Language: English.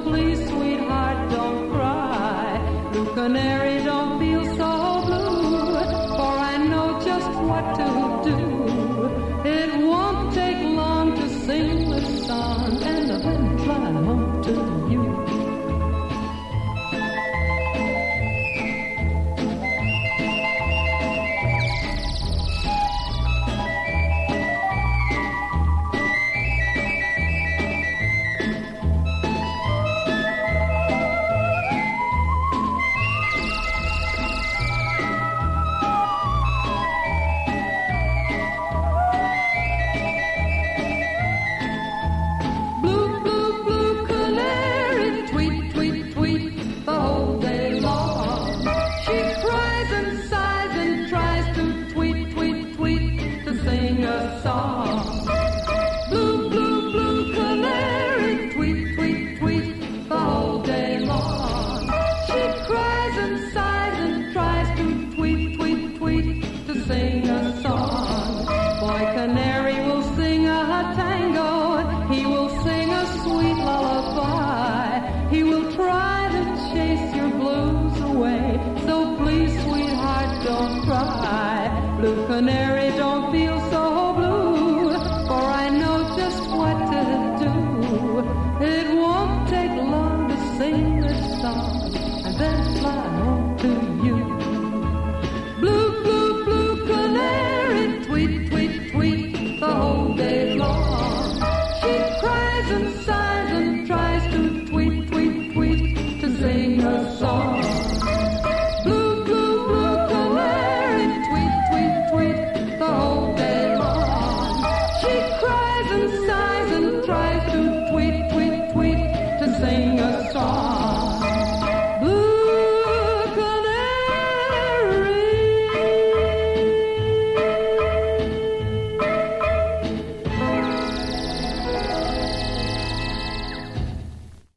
please, sweetheart, don't cry. Blue canary, don't feel so blue, for I know just what to do. It won't take long to sing the song and then fly home to you. Blue canary.